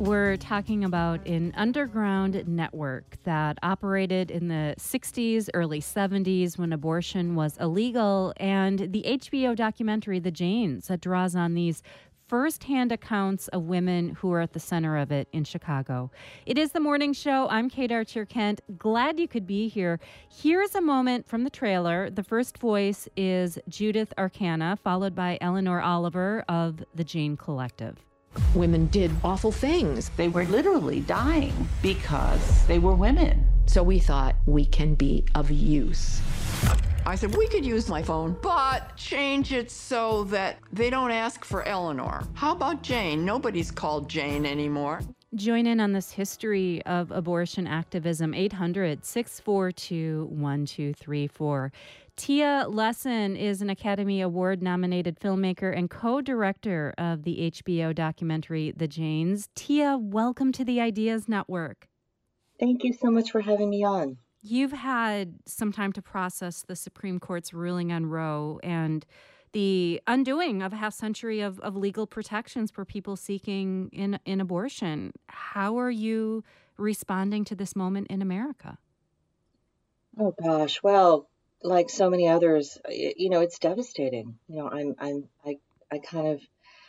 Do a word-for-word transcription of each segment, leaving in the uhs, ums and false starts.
We're talking about an underground network that operated in the sixties, early seventies when abortion was illegal, and the H B O documentary, The Janes, that draws on these firsthand accounts of women who are at the center of it in Chicago. It is the morning show. I'm Kate Archer-Kent. Glad you could be here. Here's a moment from the trailer. The first voice is Judith Arcana, followed by Eleanor Oliver of the Jane Collective. Women did awful things. They were literally dying because they were women. So we thought we can be of use. I said, we could use my phone, but change it so that they don't ask for Eleanor. How about Jane? Nobody's called Jane anymore. Join in on this history of abortion activism, eight hundred, six four two, one two three four. Tia Lessin is an Academy Award-nominated filmmaker and co-director of the H B O documentary, The Janes. Tia, welcome to the Ideas Network. Thank you so much for having me on. You've had some time to process the Supreme Court's ruling on Roe and the undoing of a half century of, of legal protections for people seeking in, in abortion. How are you responding to this moment in America? Oh gosh, well, like so many others, you know, it's devastating. You know, I'm, I'm, I, I kind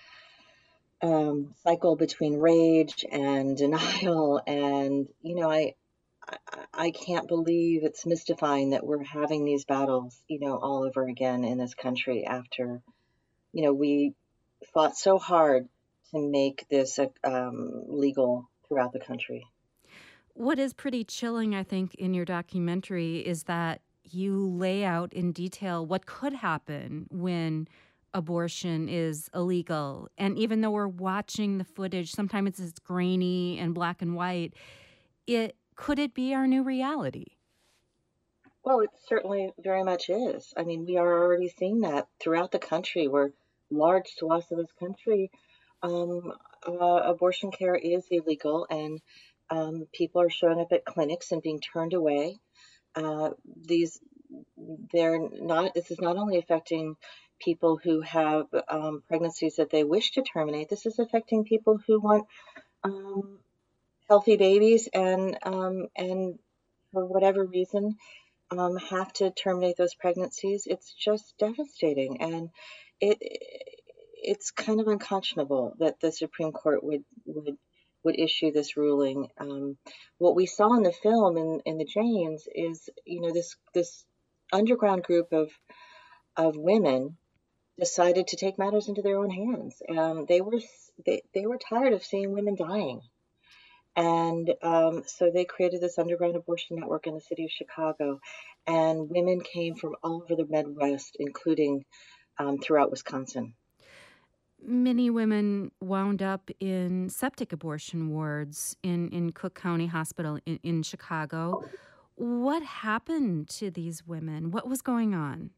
of um, cycle between rage and denial, and you know, I, I, I can't believe it's mystifying that we're having these battles, you know, all over again in this country after, you know, we fought so hard to make this um, legal throughout the country. What is pretty chilling, I think, in your documentary is that you lay out in detail what could happen when abortion is illegal. And even though we're watching the footage, sometimes it's grainy and black and white, it could it be our new reality? Well, it certainly very much is. I mean, we are already seeing that throughout the country, where large swaths of this country, um, uh, abortion care is illegal, and um, people are showing up at clinics and being turned away. Uh, these, they're not. This is not only affecting people who have um, pregnancies that they wish to terminate. This is affecting people who want um, healthy babies and um, and for whatever reason um, have to terminate those pregnancies. It's just devastating, and it it's kind of unconscionable that the Supreme Court would would would issue this ruling. Um, what we saw in the film in, in the Janes is, you know, this this underground group of of women decided to take matters into their own hands. Um, they were they, they were tired of seeing women dying. And um, so they created this underground abortion network in the city of Chicago. And women came from all over the Midwest, including um, throughout Wisconsin. Many women wound up in septic abortion wards in, in Cook County Hospital in, in Chicago. What happened to these women? What was going on?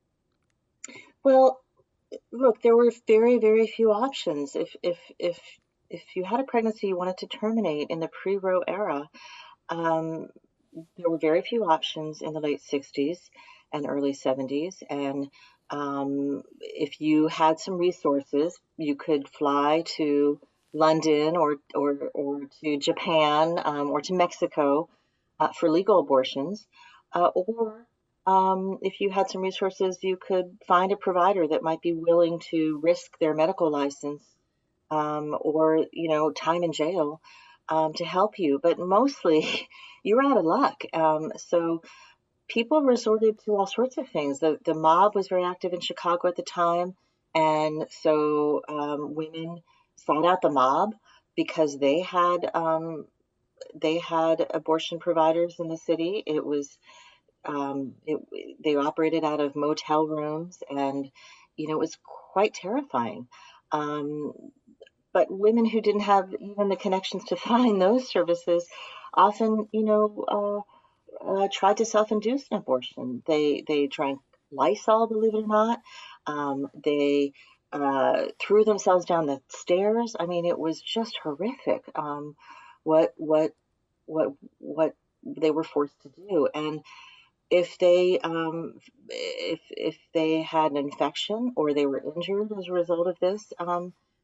Well, look, there were very, very few options. If if if if you had a pregnancy you wanted to terminate in the pre-Roe era, um, there were very few options in the late sixties and early seventies. And um, if you had some resources, you could fly to London or or, or to Japan um, or to Mexico uh, for legal abortions, uh, or um, if you had some resources, you could find a provider that might be willing to risk their medical license um, or, you know, time in jail um, to help you. But mostly you were out of luck. Um, so people resorted to all sorts of things. The, the mob was very active in Chicago at the time. And so um, women sought out the mob because they had um, they had abortion providers in the city. It was um, it, they operated out of motel rooms, and you know it was quite terrifying. Um, but women who didn't have even the connections to find those services often, you know, uh, uh, tried to self-induce an abortion. They they drank Lysol, believe it or not. Um, they uh, threw themselves down the stairs. I mean, it was just horrific. Um, what what what what they were forced to do, and if they um, if if they had an infection or they were injured as a result of this, um,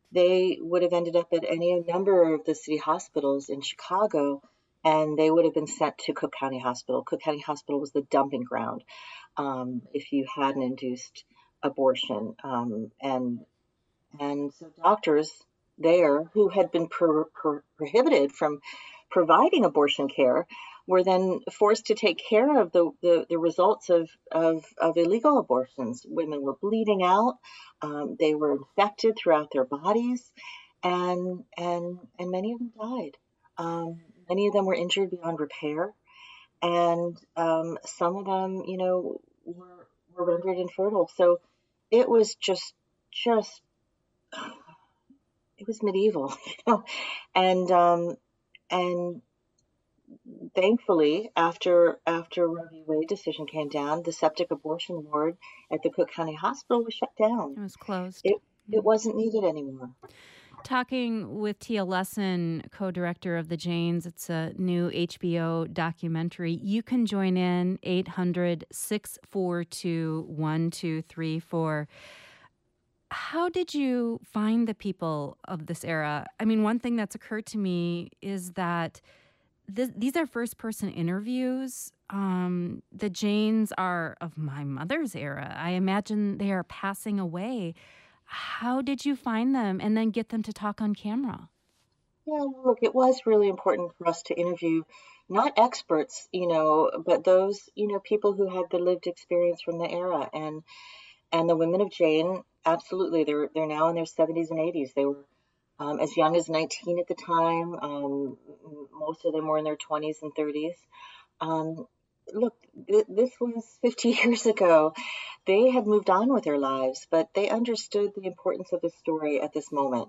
they would have ended up at any number of the city hospitals in Chicago, and they would have been sent to Cook County Hospital. Cook County Hospital was the dumping ground um, if you had an induced abortion. Um, and and so doctors there who had been pro- pro- prohibited from providing abortion care were then forced to take care of the, the, the results of, of, of illegal abortions. Women were bleeding out, um, they were infected throughout their bodies, and and and many of them died. Um, many of them were injured beyond repair, and um, some of them, you know, were were rendered infertile. So it was just just it was medieval, you know, and um, and thankfully, after after Roe v. Wade decision came down, the septic abortion ward at the Cook County Hospital was shut down. It was closed. It it wasn't needed anymore. Talking with Tia Lessin, co-director of The Janes. It's a new H B O documentary. You can join in eight hundred, six four two, one two three four. How did you find the people of this era? I mean, one thing that's occurred to me is that This, these are first-person interviews. Um, the Janes are of my mother's era. I imagine they are passing away. How did you find them and then get them to talk on camera? Yeah, well, look, it was really important for us to interview not experts, you know, but those, you know, people who had the lived experience from the era. And and the women of Jane, absolutely, they're they're now in their seventies and eighties. They were um, as young as nineteen at the time. Um, most of them were in their twenties and thirties. Um, look, th- this was fifty years ago. They had moved on with their lives, but they understood the importance of the story at this moment.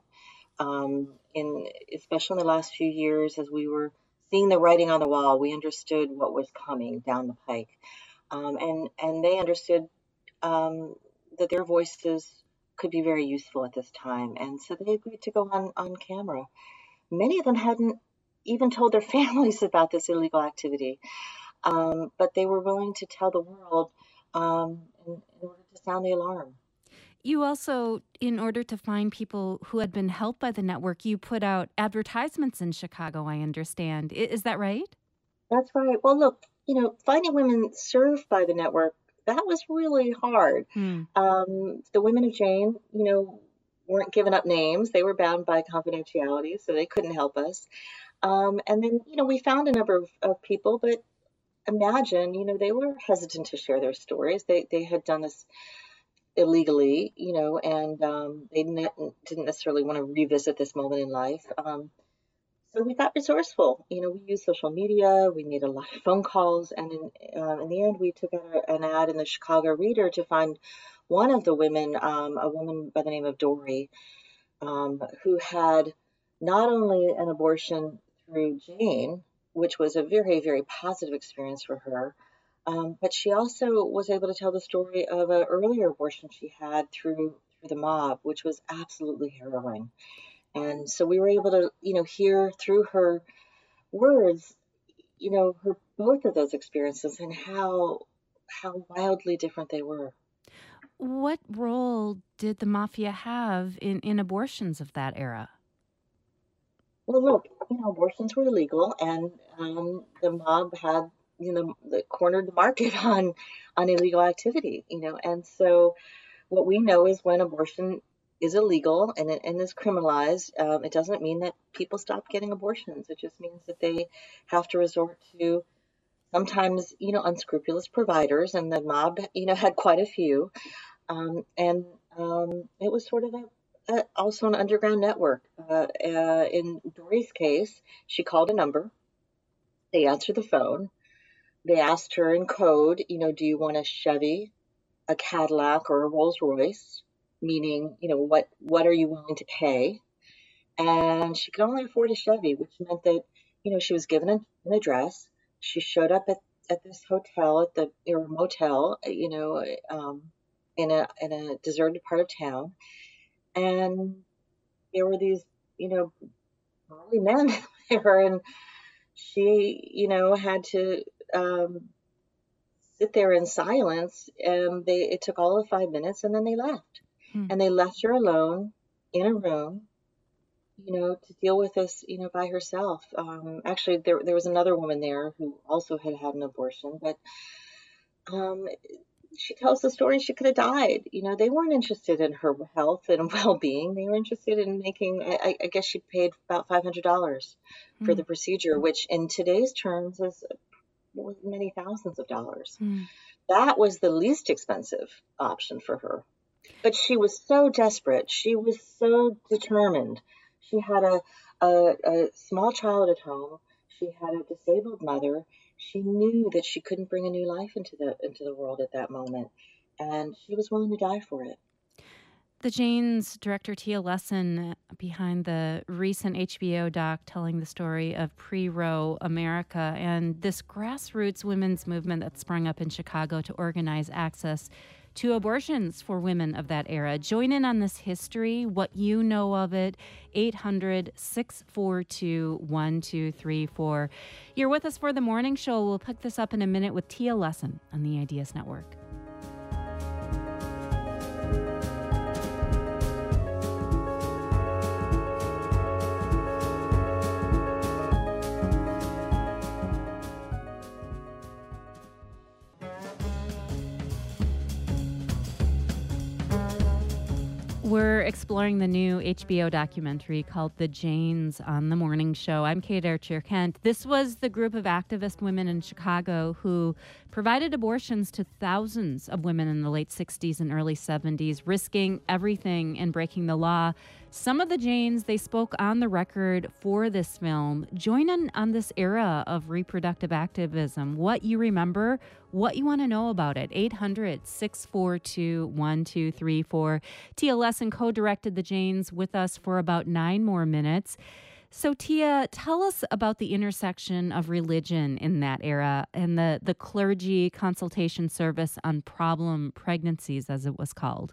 Um, in especially in the last few years, as we were seeing the writing on the wall, we understood what was coming down the pike, um, and and they understood um, that their voices could be very useful at this time, and so they agreed to go on on camera. Many of them hadn't even told their families about this illegal activity, um, but they were willing to tell the world um, in, in order to sound the alarm. You also, in order to find people who had been helped by the network, you put out advertisements in Chicago, I understand. I- Is that right? That's right. Well, look, you know, finding women served by the network, that was really hard. Hmm. Um, the women of Jane, you know, weren't given up names. They were bound by confidentiality, so they couldn't help us. Um, and then, you know, we found a number of, of people, but imagine, you know, they were hesitant to share their stories. They they had done this illegally, you know, and um, they ne- didn't necessarily want to revisit this moment in life. Um, so we got resourceful. You know, we used social media, we made a lot of phone calls, and in, uh, in the end, we took out a, an ad in the Chicago Reader to find one of the women, um, a woman by the name of Dory, um, who had not only an abortion through Jane, which was a very, very positive experience for her, um, but she also was able to tell the story of an earlier abortion she had through through the mob, which was absolutely harrowing. And so we were able to, you know, hear through her words, you know, her both of those experiences and how how wildly different they were. What role did the mafia have in, in abortions of that era? Well, look, you know, abortions were illegal, and um, the mob had, you know, the, cornered the market on on illegal activity, you know, and so what we know is when abortion is illegal and it and is criminalized, um, it doesn't mean that people stop getting abortions. It just means that they have to resort to sometimes, you know, unscrupulous providers, and the mob, you know, had quite a few, um, and um, it was sort of a uh, also an underground network. Uh, uh, in Dory's case, she called a number. They answered the phone. They asked her in code, you know, do you want a Chevy, a Cadillac, or a Rolls Royce? Meaning, you know, what what are you willing to pay? And she could only afford a Chevy, which meant that, you know, she was given an, an address. She showed up at, at this hotel, at the or motel, you know, um, in a in a deserted part of town, and there were these, you know, burly men there, and she, you know, had to um, sit there in silence. And they, it took all of five minutes, and then they left, Hmm. and they left her alone in a room you know, to deal with this, you know, by herself. Um, actually, there there was another woman there who also had had an abortion, but um, she tells the story she could have died. You know, they weren't interested in her health and well-being. They were interested in making. I, I guess she paid about five hundred dollars for Mm. the procedure, which in today's terms is many thousands of dollars. Mm. That was the least expensive option for her. But she was so desperate. She was so determined. She had a, a, a small child at home. She had a disabled mother. She knew that she couldn't bring a new life into the into the world at that moment, and she was willing to die for it. The Janes director Tia Lesson behind the recent H B O doc telling the story of pre-Roe America and this grassroots women's movement that sprung up in Chicago to organize access to abortions for women of that era. Join in on this history, what you know of it, eight hundred, six four two, one two three four. You're with us for the morning show. We'll pick this up in a minute with Tia Lesson on the Ideas Network. We're exploring the new H B O documentary called The Janes on the Morning Show. I'm Kate Archer-Kent. This was the group of activist women in Chicago who provided abortions to thousands of women in the late sixties and early seventies, risking everything and breaking the law. Some of the Janes, they spoke on the record for this film. Join in on this era of reproductive activism. What you remember, what you want to know about it. eight hundred, six four two, one two three four. Tia Lesson co-directed The Janes with us for about nine more minutes. So, Tia, tell us about the intersection of religion in that era and the, the clergy consultation service on problem pregnancies, as it was called.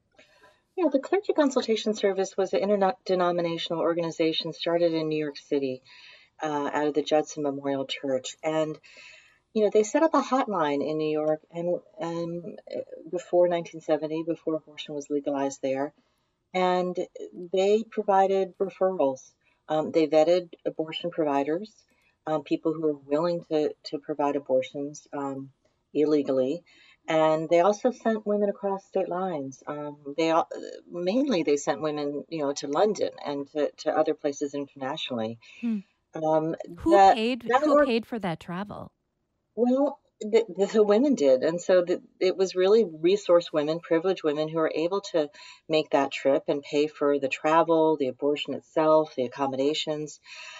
Yeah, the Clergy Consultation Service was an interdenominational organization started in New York City uh, out of the Judson Memorial Church. And, you know, they set up a hotline in New York and, and before nineteen seventy, before abortion was legalized there. And they provided referrals. Um, they vetted abortion providers, um, people who were willing to, to provide abortions um, illegally. And they also sent women across state lines. Um, they all, mainly they sent women, you know, to London and to, to other places internationally. Hmm. Um, Who that, paid? that Who were, paid for that travel? Well, the, the women did, and so the, it was really resource women, privileged women, who were able to make that trip and pay for the travel, the abortion itself, the accommodations.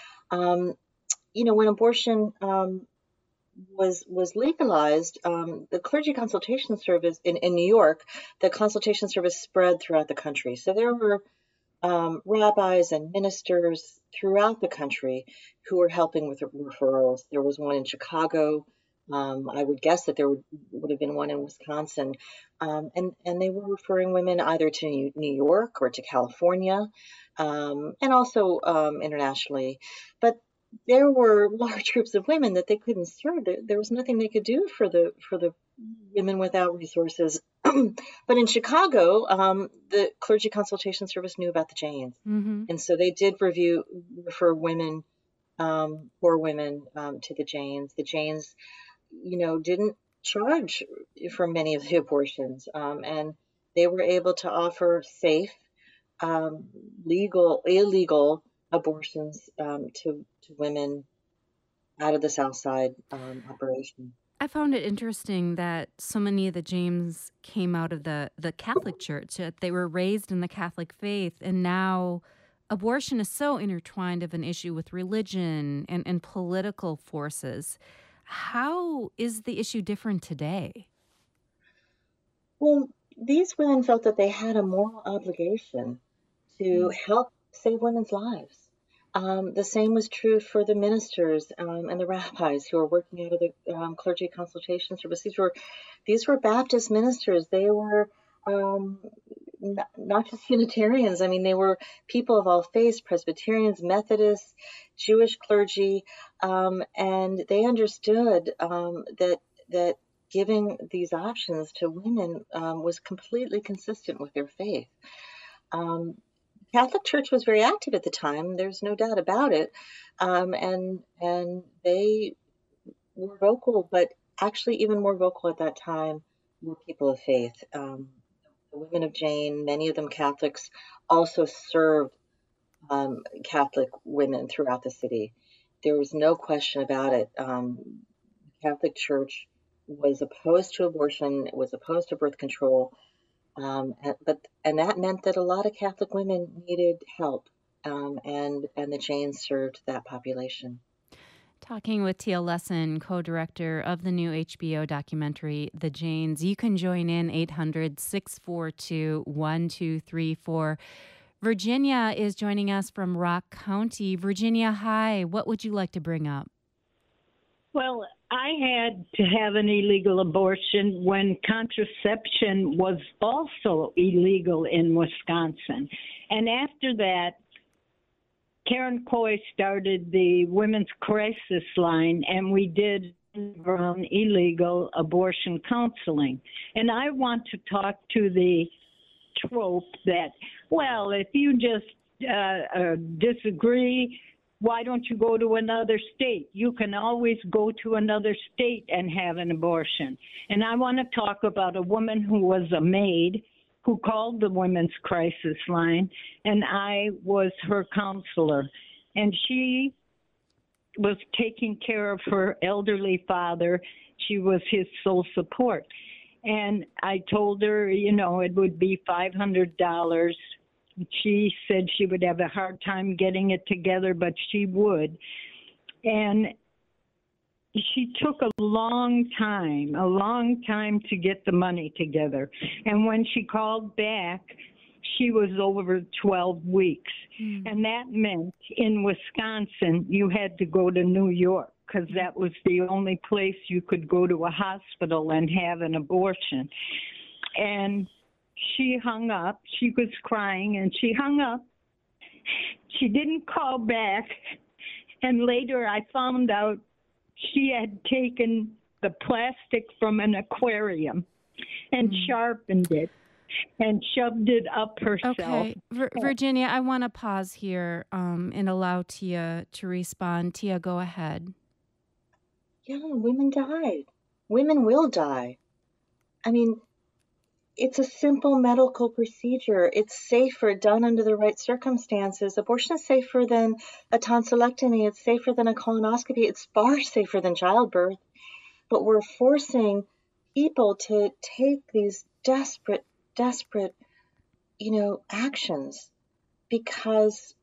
Um, you know, when abortion um, was was legalized, um, the Clergy Consultation Service in, in New York, the consultation service spread throughout the country. So there were um, rabbis and ministers throughout the country who were helping with referrals. There was one in Chicago. Um, I would guess that there would, would have been one in Wisconsin. Um, and, and they were referring women either to New, New York or to California, um, and also um, internationally. But there were large groups of women that they couldn't serve. There, there was nothing they could do for the for the women without resources. But in Chicago, um, the Clergy Consultation Service knew about the Janes. Mm-hmm. And so they did review, refer women, um, poor women, um, to the Janes. The Janes, you know, didn't charge for many of the abortions. Um, and they were able to offer safe, um, legal, illegal abortions um, to, to women out of the South Side um, operation. I found it interesting that so many of the James came out of the, the Catholic Church, that they were raised in the Catholic faith, and now abortion is so intertwined of an issue with religion and, and political forces. How is the issue different today? Well, these women felt that they had a moral obligation to mm. help save women's lives. Um, the same was true for the ministers um, and the rabbis who were working out of the um, Clergy Consultation Service. These were, these were Baptist ministers. They were um, not, not just Unitarians. I mean, they were people of all faiths, Presbyterians, Methodists, Jewish clergy, um, and they understood um, that that giving these options to women um, was completely consistent with their faith. Um, Catholic Church was very active at the time. There's no doubt about it, um, and and they were vocal, but actually even more vocal at that time were people of faith. Um, the women of Jane, many of them Catholics, also served um, Catholic women throughout the city. There was no question about it. Um, the Catholic Church was opposed to abortion, was opposed to birth control, um, and, but and that meant that a lot of Catholic women needed help, um, and and the Janes served that population. Talking with Tia Lessin, co-director of the new H B O documentary, The Janes. You can join in eight hundred, six four two, one two three four. Virginia is joining us from Rock County. Virginia, hi. What would you like to bring up? Well, I had to have an illegal abortion when contraception was also illegal in Wisconsin. And after that, Karen Coy started the Women's Crisis Line, and we did underground illegal abortion counseling. And I want to talk to the trope that, well, if you just uh, uh, disagree, why don't you go to another state? You can always go to another state and have an abortion. And I want to talk about a woman who was a maid who called the Women's Crisis Line, and I was her counselor. And she was taking care of her elderly father. She was his sole support. And I told her, you know, it would be five hundred dollars. She said she would have a hard time getting it together, but she would. And she took a long time, a long time to get the money together. And when she called back, she was over twelve weeks. Mm. And that meant in Wisconsin, you had to go to New York because that was the only place you could go to a hospital and have an abortion. And she hung up. She was crying, and she hung up. She didn't call back. And later I found out she had taken the plastic from an aquarium and mm. sharpened it and shoved it up herself. Okay, Vir- Virginia, I want to pause here um, and allow Tia to respond. Tia, go ahead. Yeah, women died. Women will die. I mean, it's a simple medical procedure. It's safer done under the right circumstances. Abortion is safer than a tonsillectomy. It's safer than a colonoscopy. It's far safer than childbirth. But we're forcing people to take these desperate, desperate, you know, actions because,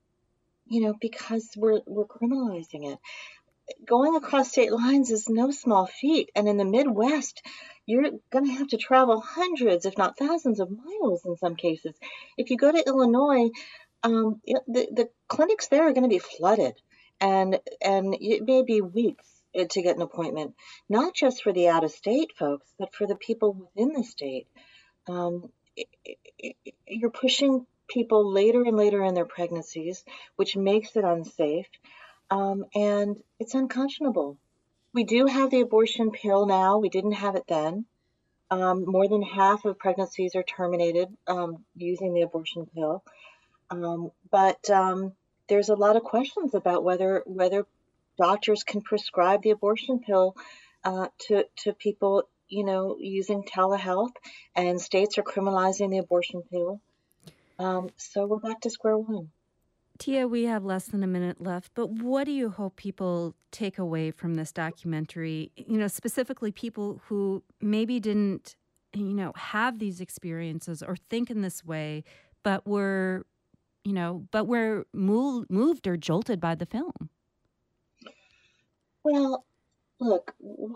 you know, because we're we're criminalizing it. Going across state lines is no small feat. And in the Midwest, you're going to have to travel hundreds, if not thousands of miles in some cases. If you go to Illinois, um, it, the, the clinics there are going to be flooded. And, and it may be weeks to get an appointment, not just for the out-of-state folks, but for the people within the state. Um, it, it, it, you're pushing people later and later in their pregnancies, which makes it unsafe. Um, and it's unconscionable. We do have the abortion pill now. We didn't have it then. Um, more than half of pregnancies are terminated um, using the abortion pill. Um, but um, there's a lot of questions about whether whether doctors can prescribe the abortion pill uh, to to people, you know, using telehealth, and states are criminalizing the abortion pill. Um, so we're back to square one. Tia, we have less than a minute left, but what do you hope people take away from this documentary? You know, specifically people who maybe didn't, you know, have these experiences or think in this way, but were, you know, but were moved, moved or jolted by the film. Well, look,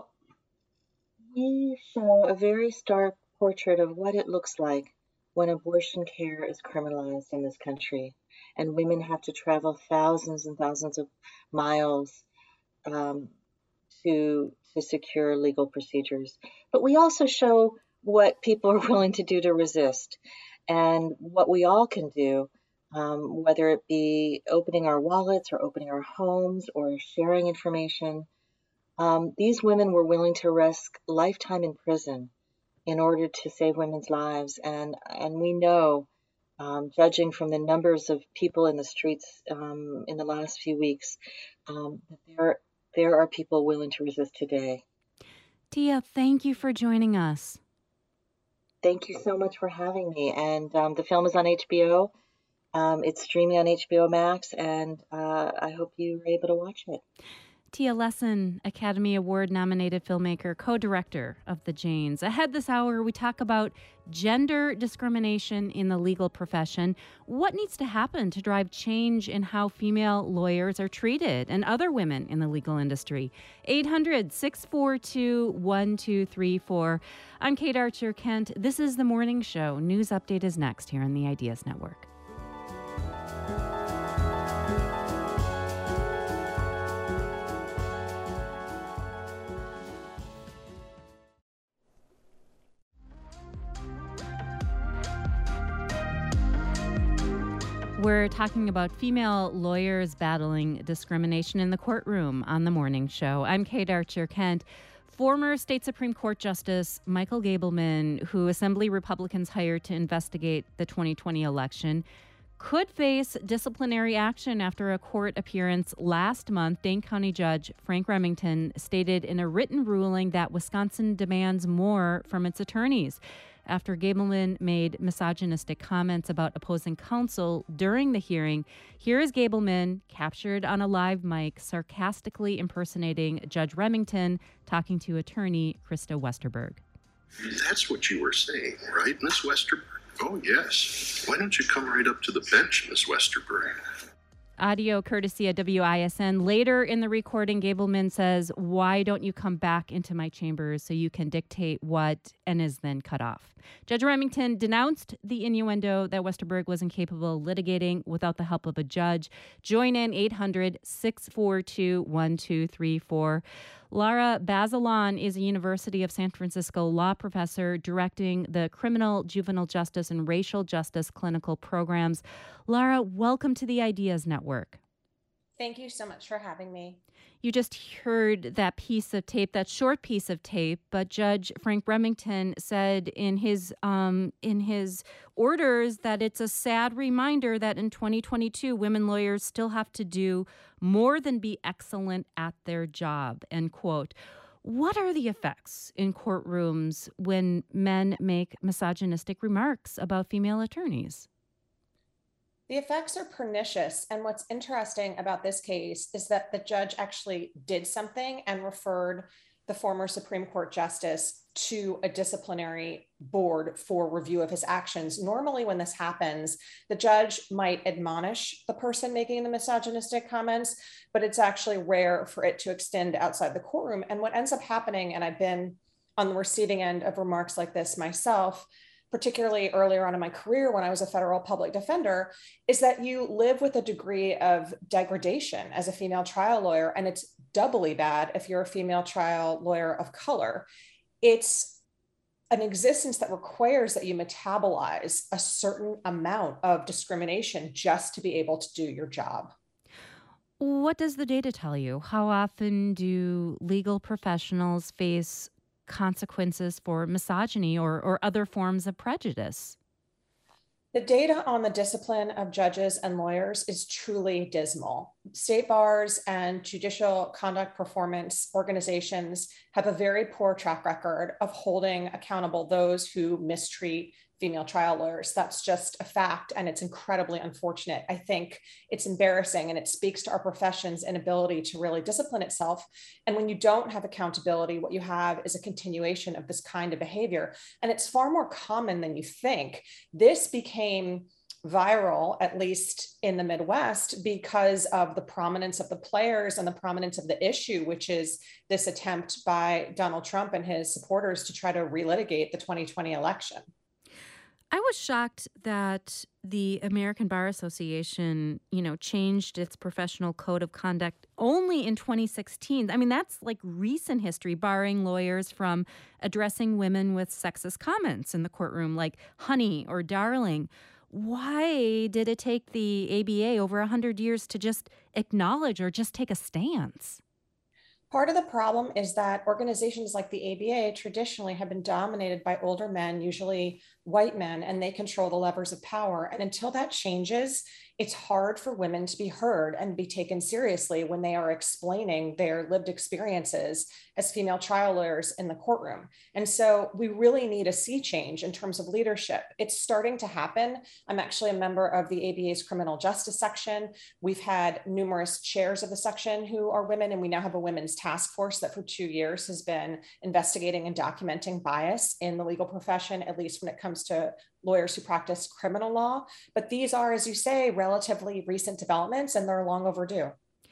we show a very stark portrait of what it looks like when abortion care is criminalized in this country, and women have to travel thousands and thousands of miles um, to to secure legal procedures. But we also show what people are willing to do to resist, and what we all can do, um, whether it be opening our wallets or opening our homes or sharing information. Um, these women were willing to risk lifetime in prison in order to save women's lives, and and we know Um, judging from the numbers of people in the streets um, in the last few weeks, um, there there are people willing to resist today. Tia, thank you for joining us. Thank you so much for having me. And um, the film is on H B O. Um, it's streaming on H B O Max, and uh, I hope you were able to watch it. Tia Lessin, Academy Award-nominated filmmaker, co-director of The Janes. Ahead this hour, we talk about gender discrimination in the legal profession, what needs to happen to drive change in how female lawyers are treated and other women in the legal industry. eight hundred, six four two, one two three four. I'm Kate Archer-Kent. This is The Morning Show. News Update is next here on the Ideas Network. We're talking about female lawyers battling discrimination in the courtroom on The Morning Show. I'm Kate Archer-Kent. Former State Supreme Court Justice Michael Gableman, who Assembly Republicans hired to investigate the twenty twenty election, could face disciplinary action after a court appearance last month. Dane County Judge Frank Remington stated in a written ruling that Wisconsin demands more from its attorneys after Gableman made misogynistic comments about opposing counsel during the hearing. Here is Gableman, captured on a live mic, sarcastically impersonating Judge Remington, talking to attorney Krista Westerberg. That's what you were saying, right, Miss Westerberg? Oh, yes. Why don't you come right up to the bench, Miss Westerberg? Audio courtesy of W I S N. Later in the recording, Gableman says, "Why don't you come back into my chambers so you can dictate what," and is then cut off. Judge Remington denounced the innuendo that Westerberg was incapable of litigating without the help of a judge. Join in eight hundred, six four two, one two three four. Lara Bazelon is a University of San Francisco law professor directing the Criminal, Juvenile Justice, and Racial Justice clinical programs. Lara, welcome to the Ideas Network. Thank you so much for having me. You just heard that piece of tape, that short piece of tape, but Judge Frank Remington said in his um, in his orders that it's a sad reminder that in twenty twenty-two, women lawyers still have to do more than be excellent at their job, end quote. What are the effects in courtrooms when men make misogynistic remarks about female attorneys? The effects are pernicious. And what's interesting about this case is that the judge actually did something and referred the former Supreme Court justice to a disciplinary board for review of his actions. Normally, when this happens, the judge might admonish the person making the misogynistic comments, but it's actually rare for it to extend outside the courtroom. And what ends up happening, and I've been on the receiving end of remarks like this myself, particularly earlier on in my career when I was a federal public defender, is that you live with a degree of degradation as a female trial lawyer. And it's doubly bad if you're a female trial lawyer of color. It's an existence that requires that you metabolize a certain amount of discrimination just to be able to do your job. What does the data tell you? How often do legal professionals face consequences for misogyny or, or other forms of prejudice? The data on the discipline of judges and lawyers is truly dismal. State bars and judicial conduct performance organizations have a very poor track record of holding accountable those who mistreat female trial lawyers. That's just a fact, and it's incredibly unfortunate. I think it's embarrassing, and it speaks to our profession's inability to really discipline itself. And when you don't have accountability, what you have is a continuation of this kind of behavior. And it's far more common than you think. This became viral, at least in the Midwest, because of the prominence of the players and the prominence of the issue, which is this attempt by Donald Trump and his supporters to try to relitigate the twenty twenty election. I was shocked that the American Bar Association, you know, changed its professional code of conduct only in twenty sixteen. I mean, that's like recent history, barring lawyers from addressing women with sexist comments in the courtroom, like honey or darling. Why did it take the A B A over one hundred years to just acknowledge or just take a stance? Part of the problem is that organizations like the A B A traditionally have been dominated by older men, usually white men, and they control the levers of power. And until that changes, it's hard for women to be heard and be taken seriously when they are explaining their lived experiences as female trial lawyers in the courtroom. And so we really need a sea change in terms of leadership. It's starting to happen. I'm actually a member of the A B A's criminal justice section. We've had numerous chairs of the section who are women, and we now have a women's task force that for two years has been investigating and documenting bias in the legal profession, at least when it comes to lawyers who practice criminal law. But these are, as you say, relatively recent developments, and they're long overdue.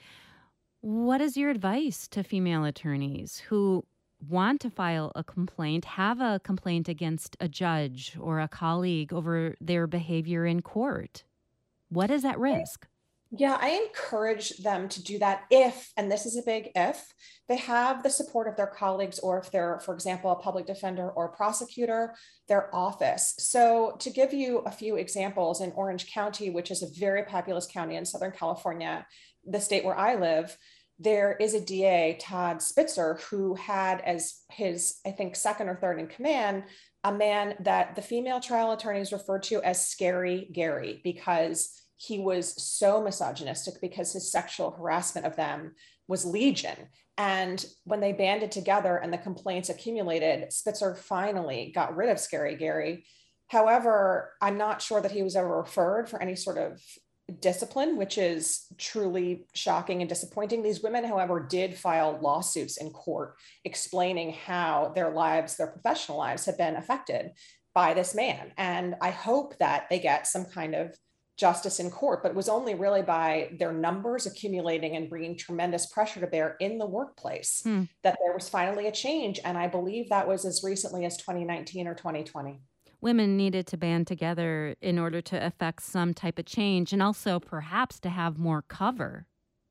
What is your advice to female attorneys who want to file a complaint, have a complaint against a judge or a colleague over their behavior in court? What is at risk? Yeah, I encourage them to do that if, and this is a big if, they have the support of their colleagues, or if they're, for example, a public defender or prosecutor, their office. So to give you a few examples, in Orange County, which is a very populous county in Southern California, the state where I live, there is a D A, Todd Spitzer, who had as his, I think, second or third in command, a man that the female trial attorneys referred to as Scary Gary, because he was so misogynistic, because his sexual harassment of them was legion. And when they banded together and the complaints accumulated, Spitzer finally got rid of Scary Gary. However, I'm not sure that he was ever referred for any sort of discipline, which is truly shocking and disappointing. These women, however, did file lawsuits in court explaining how their lives, their professional lives, have been affected by this man. And I hope that they get some kind of justice in court, but it was only really by their numbers accumulating and bringing tremendous pressure to bear in the workplace hmm. that there was finally a change. And I believe that was as recently as twenty nineteen or twenty twenty. Women needed to band together in order to effect some type of change, and also perhaps to have more cover.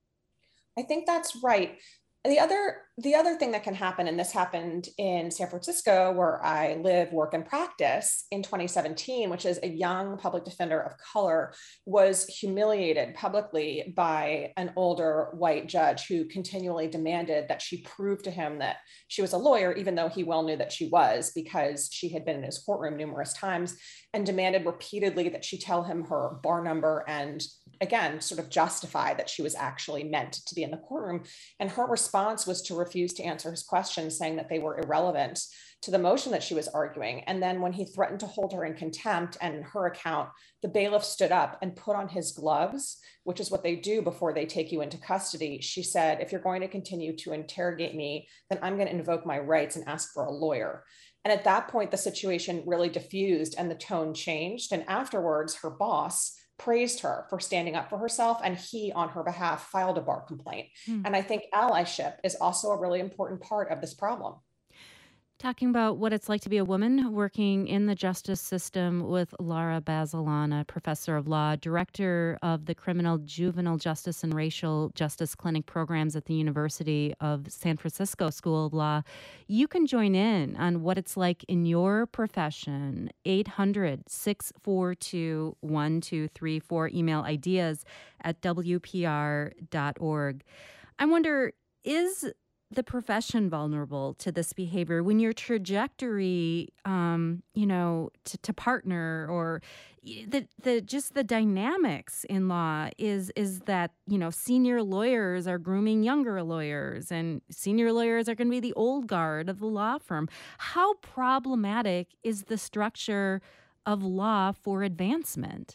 I think that's right. The other, the other thing that can happen, and this happened in San Francisco, where I live, work, and practice, in twenty seventeen, which is a young public defender of color was humiliated publicly by an older white judge who continually demanded that she prove to him that she was a lawyer, even though he well knew that she was, because she had been in his courtroom numerous times, and demanded repeatedly that she tell him her bar number and, again, sort of justify that she was actually meant to be in the courtroom. And her response was to refuse to answer his questions, saying that they were irrelevant to the motion that she was arguing. And then when he threatened to hold her in contempt, and in her account, the bailiff stood up and put on his gloves, which is what they do before they take you into custody. She said, "If you're going to continue to interrogate me, then I'm going to invoke my rights and ask for a lawyer." And at that point, the situation really diffused and the tone changed. And afterwards, her boss praised her for standing up for herself, and he, on her behalf, filed a bar complaint. Hmm. And I think allyship is also a really important part of this problem. Talking about what it's like to be a woman working in the justice system with Laura Bazelon, a professor of law, director of the Criminal, Juvenile Justice, and Racial Justice Clinic programs at the University of San Francisco School of Law. You can join in on what it's like in your profession. eight hundred, six four two, one two three four. Email ideas at w p r dot org. I wonder, is the profession vulnerable to this behavior when your trajectory, um, you know, to, to partner, or the the just the dynamics in law is is that, you know, senior lawyers are grooming younger lawyers, and senior lawyers are going to be the old guard of the law firm. How problematic is the structure of law for advancement?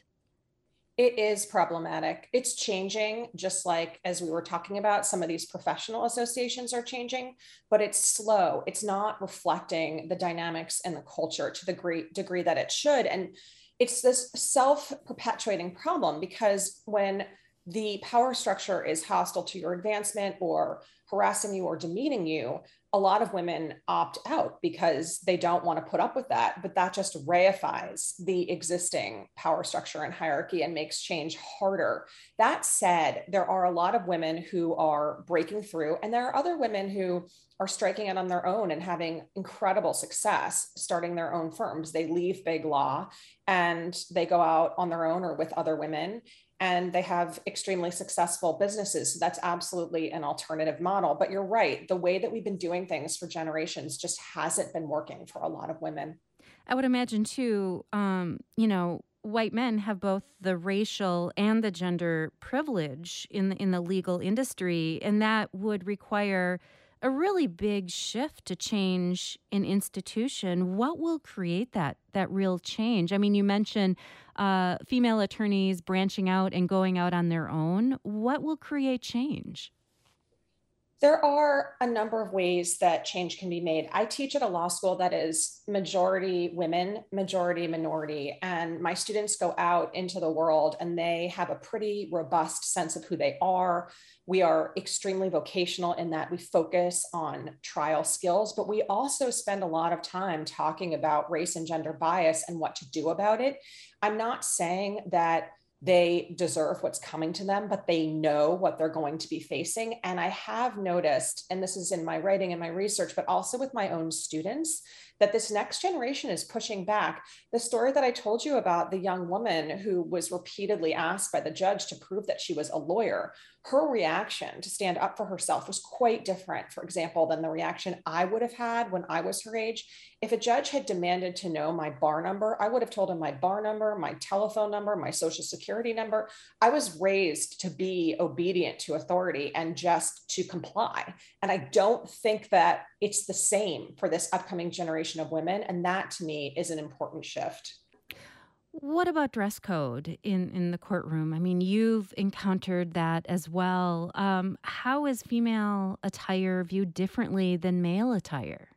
It is problematic. It's changing, just like as we were talking about, some of these professional associations are changing, but it's slow. It's not reflecting the dynamics and the culture to the great degree that it should. And it's this self-perpetuating problem, because when the power structure is hostile to your advancement or harassing you or demeaning you, a lot of women opt out because they don't want to put up with that. But that just reifies the existing power structure and hierarchy and makes change harder. That said, there are a lot of women who are breaking through, and there are other women who are striking out on their own and having incredible success starting their own firms. They leave big law and they go out on their own or with other women, and they have extremely successful businesses. So that's absolutely an alternative model. But you're right, the way that we've been doing things for generations just hasn't been working for a lot of women. I would imagine, too, um, you know, white men have both the racial and the gender privilege in the, in the legal industry, and that would require a really big shift to change an institution. What will create that that real change? I mean, you mentioned uh, female attorneys branching out and going out on their own. What will create change? There are a number of ways that change can be made. I teach at a law school that is majority women, majority minority, and my students go out into the world and they have a pretty robust sense of who they are. We are extremely vocational in that we focus on trial skills, but we also spend a lot of time talking about race and gender bias and what to do about it. I'm not saying that they deserve what's coming to them, but they know what they're going to be facing. And I have noticed, and this is in my writing and my research, but also with my own students, that this next generation is pushing back. The story that I told you about the young woman who was repeatedly asked by the judge to prove that she was a lawyer, her reaction to stand up for herself was quite different, for example, than the reaction I would have had when I was her age. If a judge had demanded to know my bar number, I would have told him my bar number, my telephone number, my social security number. I was raised to be obedient to authority and just to comply. And I don't think that it's the same for this upcoming generation of women. And that to me is an important shift. What about dress code in, in the courtroom? I mean, you've encountered that as well. Um, how is female attire viewed differently than male attire?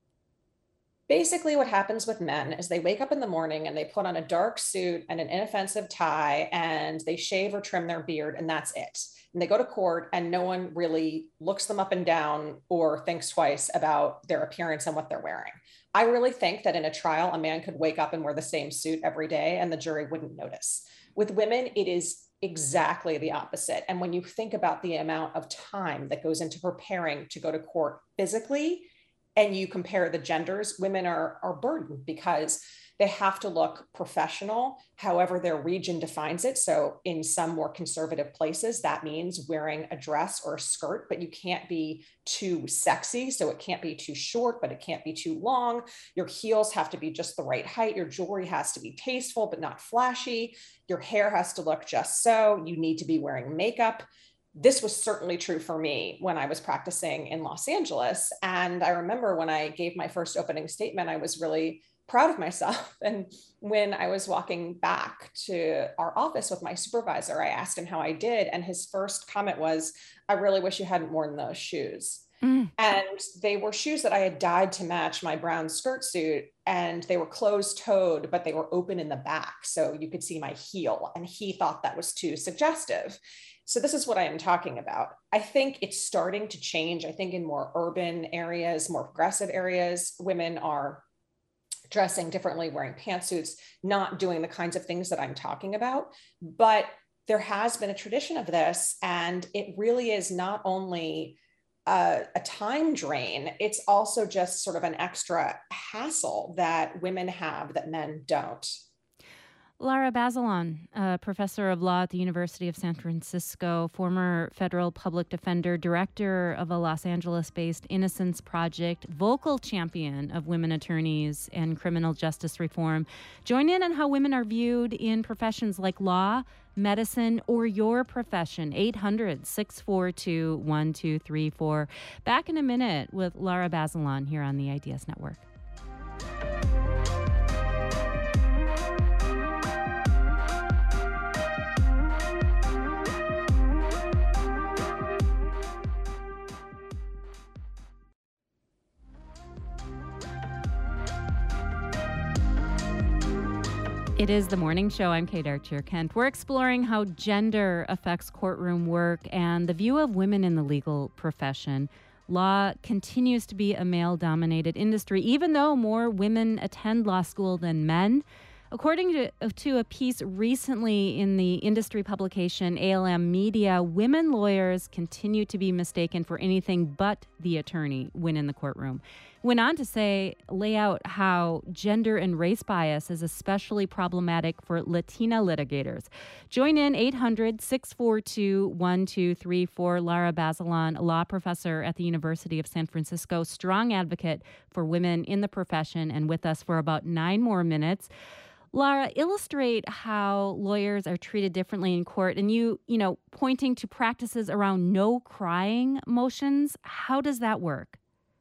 Basically, what happens with men is they wake up in the morning and they put on a dark suit and an inoffensive tie and they shave or trim their beard, and that's it. And they go to court and no one really looks them up and down or thinks twice about their appearance and what they're wearing. I really think that in a trial, a man could wake up and wear the same suit every day and the jury wouldn't notice. With women, it is exactly the opposite. And when you think about the amount of time that goes into preparing to go to court physically, and you compare the genders, women are, are burdened because they have to look professional, however their region defines it. So in some more conservative places, that means wearing a dress or a skirt, but you can't be too sexy. So it can't be too short, but it can't be too long. Your heels have to be just the right height. Your jewelry has to be tasteful, but not flashy. Your hair has to look just so. You need to be wearing makeup. This was certainly true for me when I was practicing in Los Angeles. And I remember when I gave my first opening statement, I was really proud of myself. And when I was walking back to our office with my supervisor, I asked him how I did. And his first comment was, I really wish you hadn't worn those shoes. Mm. And they were shoes that I had dyed to match my brown skirt suit. And they were closed toed, but they were open in the back. So you could see my heel. And he thought that was too suggestive. So this is what I am talking about. I think it's starting to change. I think in more urban areas, more progressive areas, women are dressing differently, wearing pantsuits, not doing the kinds of things that I'm talking about. But there has been a tradition of this, and it really is not only a, a time drain, it's also just sort of an extra hassle that women have that men don't. Lara Bazelon, a professor of law at the University of San Francisco, former federal public defender, director of a Los Angeles-based Innocence Project, vocal champion of women attorneys and criminal justice reform. Join in on how women are viewed in professions like law, medicine, or your profession. eight hundred, six four two, one two three four. Back in a minute with Lara Bazelon here on the I D S Network. It is The Morning Show. I'm Kate Archer-Kent. We're exploring how gender affects courtroom work and the view of women in the legal profession. Law continues to be a male-dominated industry, even though more women attend law school than men. According to, to a piece recently in the industry publication A L M Media, women lawyers continue to be mistaken for anything but the attorney when in the courtroom. Went on to say, lay out how gender and race bias is especially problematic for Latina litigators. Join in eight hundred, six four two, one two three four. Lara Bazelon, a law professor at the University of San Francisco, strong advocate for women in the profession, and with us for about nine more minutes. Lara, illustrate how lawyers are treated differently in court, and you, you know, pointing to practices around no crying motions. How does that work?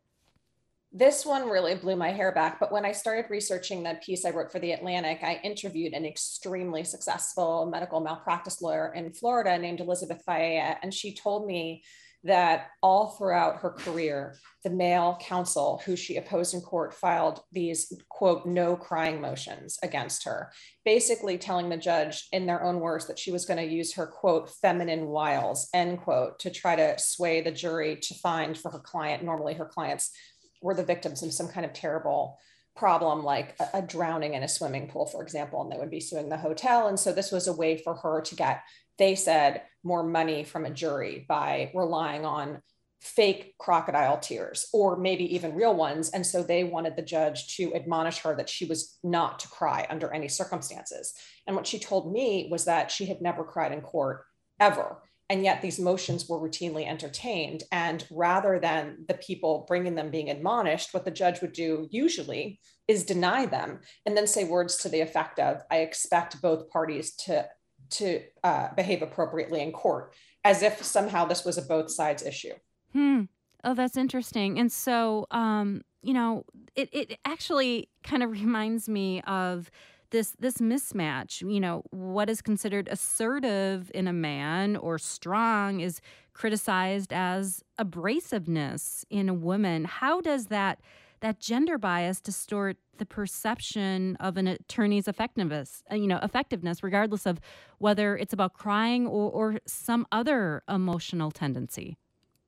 This one really blew my hair back, but when I started researching the piece I wrote for The Atlantic, I interviewed an extremely successful medical malpractice lawyer in Florida named Elizabeth Faella, and she told me that all throughout her career, the male counsel who she opposed in court filed these, quote, no crying motions against her, basically telling the judge in their own words that she was going to use her, quote, feminine wiles, end quote, to try to sway the jury to find for her client. Normally her clients were the victims of some kind of terrible problem, like a, a drowning in a swimming pool, for example, and they would be suing the hotel. And so this was a way for her to get, they said, more money from a jury by relying on fake crocodile tears, or maybe even real ones. And so they wanted the judge to admonish her that she was not to cry under any circumstances. And what she told me was that she had never cried in court ever. And yet these motions were routinely entertained. And rather than the people bringing them being admonished, what the judge would do usually is deny them and then say words to the effect of, I expect both parties to, to uh, behave appropriately in court, as if somehow this was a both sides issue. Hmm. Oh, that's interesting. And so, um, you know, it, it actually kind of reminds me of this this mismatch. You know, what is considered assertive in a man or strong is criticized as abrasiveness in a woman. How does that that gender bias distort the perception of an attorney's effectiveness, uh, you know, effectiveness, regardless of whether it's about crying or, or some other emotional tendency?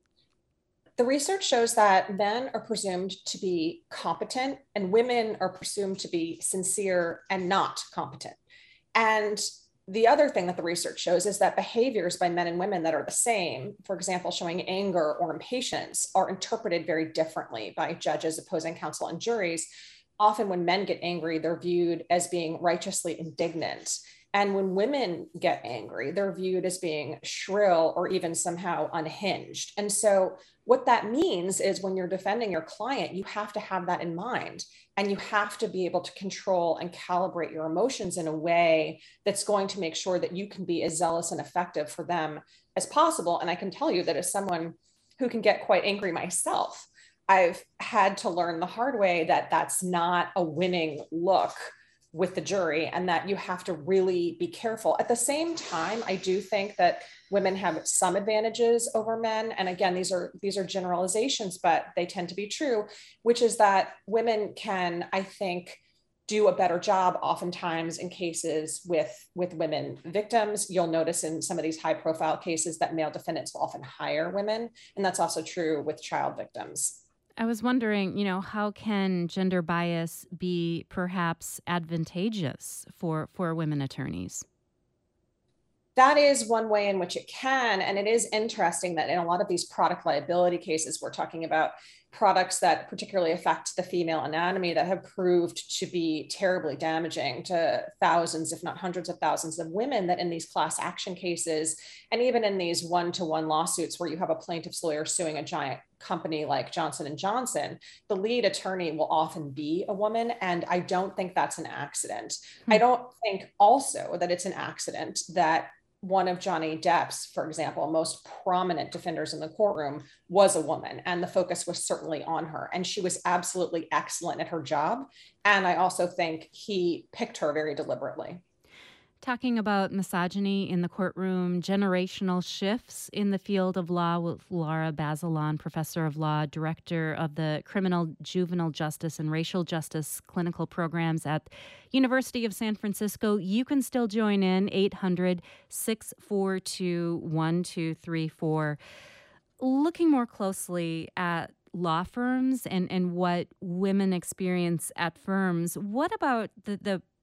The research shows that men are presumed to be competent and women are presumed to be sincere and not competent. And the other thing that the research shows is that behaviors by men and women that are the same, for example, showing anger or impatience, are interpreted very differently by judges, opposing counsel, and juries. Often when men get angry, they're viewed as being righteously indignant. And when women get angry, they're viewed as being shrill or even somehow unhinged. And so what that means is when you're defending your client, you have to have that in mind, and you have to be able to control and calibrate your emotions in a way that's going to make sure that you can be as zealous and effective for them as possible. And I can tell you that as someone who can get quite angry myself, I've had to learn the hard way that that's not a winning look with the jury, and that you have to really be careful. At the same time, I do think that women have some advantages over men. And again, these are these are generalizations, but they tend to be true, which is that women can, I think, do a better job oftentimes in cases with, with women victims. You'll notice in some of these high profile cases that male defendants will often hire women. And that's also true with child victims. I was wondering, you know, how can gender bias be perhaps advantageous for, for women attorneys? That is one way in which it can. And it is interesting that in a lot of these product liability cases, we're talking about products that particularly affect the female anatomy that have proved to be terribly damaging to thousands, if not hundreds of thousands of women, that in these class action cases, and even in these one-to-one lawsuits where you have a plaintiff's lawyer suing a giant company like Johnson and Johnson, the lead attorney will often be a woman. And I don't think that's an accident. Hmm. I don't think also that it's an accident that one of Johnny Depp's, for example, most prominent defenders in the courtroom was a woman, and the focus was certainly on her. And she was absolutely excellent at her job. And I also think he picked her very deliberately. Talking about misogyny in the courtroom, generational shifts in the field of law with Lara Bazelon, professor of law, director of the Criminal, Juvenile Justice, and Racial Justice clinical programs at University of San Francisco. You can still join in, eight hundred, six four two, one two three four. Looking more closely at law firms and, and what women experience at firms, what about the, the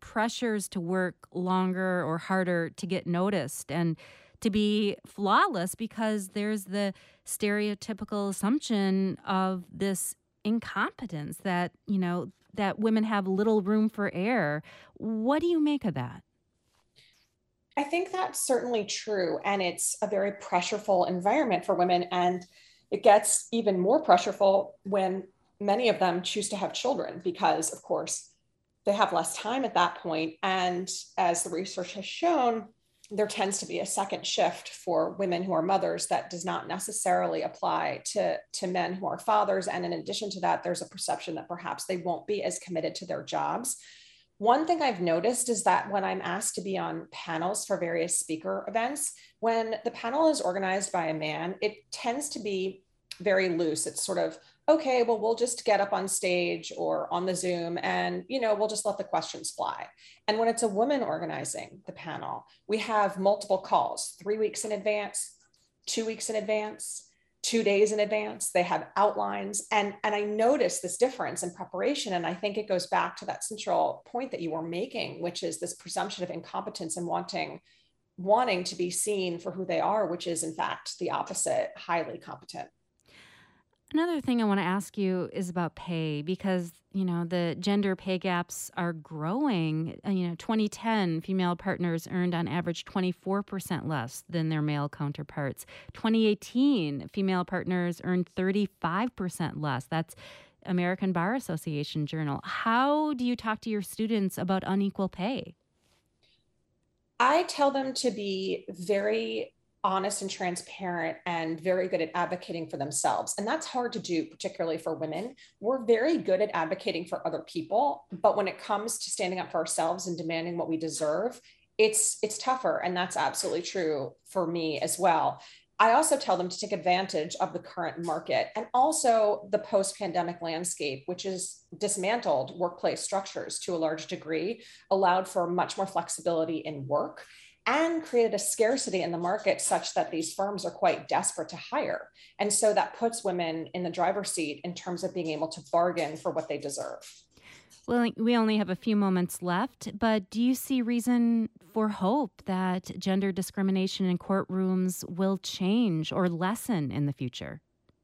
pressures to work longer or harder to get noticed and to be flawless because there's the stereotypical assumption of this incompetence that, you know, that women have little room for error. What do you make of that? I think that's certainly true. And it's a very pressureful environment for women. And it gets even more pressureful when many of them choose to have children because, of course, they have less time at that point. And as the research has shown, there tends to be a second shift for women who are mothers that does not necessarily apply to, to men who are fathers. And in addition to that, there's a perception that perhaps they won't be as committed to their jobs. One thing I've noticed is that when I'm asked to be on panels for various speaker events, when the panel is organized by a man, it tends to be very loose. It's sort of, okay, well, we'll just get up on stage or on the Zoom and, you know, we'll just let the questions fly. And when it's a woman organizing the panel, we have multiple calls, three weeks in advance, two weeks in advance, two days in advance. They have outlines. And, and I noticed this difference in preparation. And I think it goes back to that central point that you were making, which is this presumption of incompetence and wanting, wanting to be seen for who they are, which is in fact the opposite, highly competent. Another thing I want to ask you is about pay because, you know, the gender pay gaps are growing. Uh, You know, twenty ten, female partners earned on average twenty-four percent less than their male counterparts. twenty eighteen, female partners earned thirty-five percent less. That's American Bar Association Journal. How do you talk to your students about unequal pay? I tell them to be very honest and transparent and very good at advocating for themselves. And that's hard to do, particularly for women. We're very good at advocating for other people, but when it comes to standing up for ourselves and demanding what we deserve, it's it's tougher. And that's absolutely true for me as well. I also tell them to take advantage of the current market and also the post-pandemic landscape, which is dismantled workplace structures to a large degree, allowed for much more flexibility in work, and created a scarcity in the market such that these firms are quite desperate to hire. And so that puts women in the driver's seat in terms of being able to bargain for what they deserve. Well, we only have a few moments left, but do you see reason for hope that gender discrimination in courtrooms will change or lessen in the future?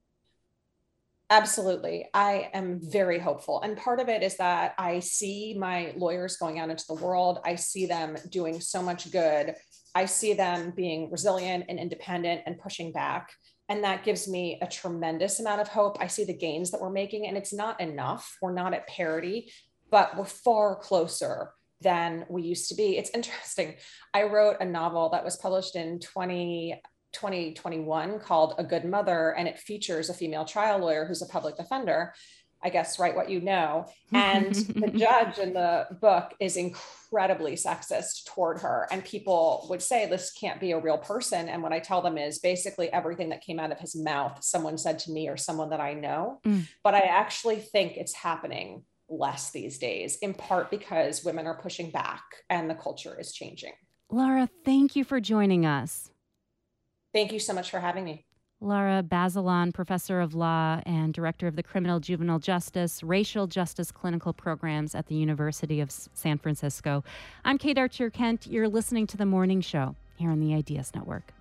Absolutely. I am very hopeful. And part of it is that I see my lawyers going out into the world. I see them doing so much good. I see them being resilient and independent and pushing back. And that gives me a tremendous amount of hope. I see the gains that we're making, and it's not enough. We're not at parity, but we're far closer than we used to be. It's interesting. I wrote a novel that was published in twenty twenty-one called A Good Mother, and it features a female trial lawyer who's a public defender. I guess, write what you know. And the judge in the book is incredibly sexist toward her. And people would say, this can't be a real person. And what I tell them is basically everything that came out of his mouth, someone said to me or someone that I know. Mm. But I actually think it's happening less these days, in part because women are pushing back and the culture is changing. Laura, thank you for joining us. Thank you so much for having me. Laura Bazelon, professor of law and director of the Criminal Juvenile Justice, Racial Justice Clinical Programs at the University of San Francisco. I'm Kate Archer Kent. You're listening to The Morning Show here on the Ideas Network.